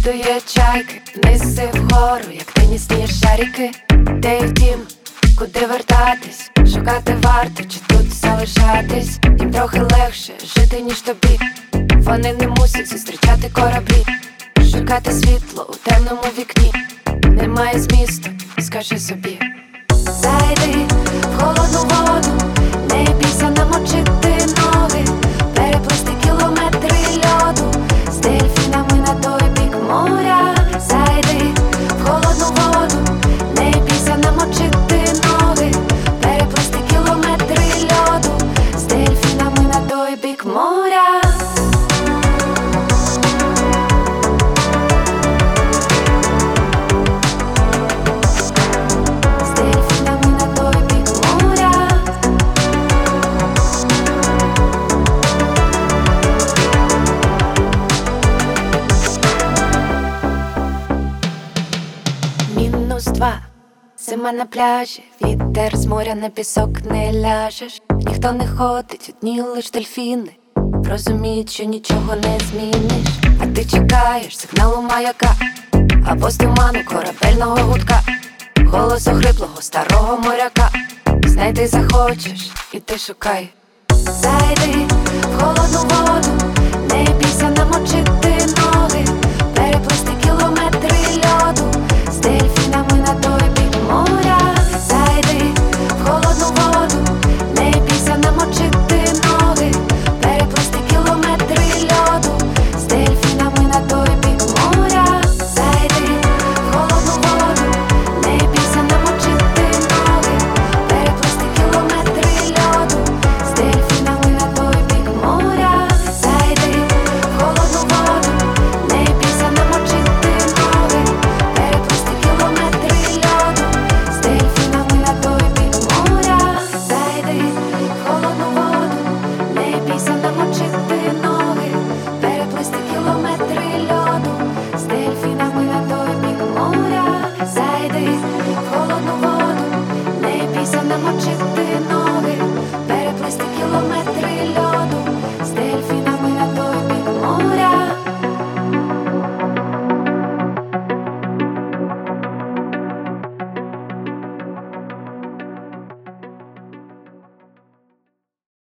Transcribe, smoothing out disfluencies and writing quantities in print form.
закидує чайки, вниз і вгору, як тенісні шарики. Де й втім, куди вертатись, шукати варто, чи тут залишатись. Їм трохи легше жити, ніж тобі. Вони не мусять зустрічати кораблі, шукати світло у темному вікні. Немає змісту, скажи собі. Зайди в холодну воду, не бійся намочити ноги, переплисти кілометри льоду з дельфінами на той бік моря. Зайди в холодну воду, не бійся намочити ноги, переплисти кілометри льоду з дельфінами на той бік моря. -2, зима на пляжі, вітер з моря на пісок не ляжеш. Ніхто не ходить, одні лиш дельфіни розуміють, що нічого не зміниш. А ти чекаєш сигналу маяка або з туману корабельного гудка, голосу хриплого старого моряка. Знайти захочеш, і ти шукай. Зайди в холодну воду, не бійся намочити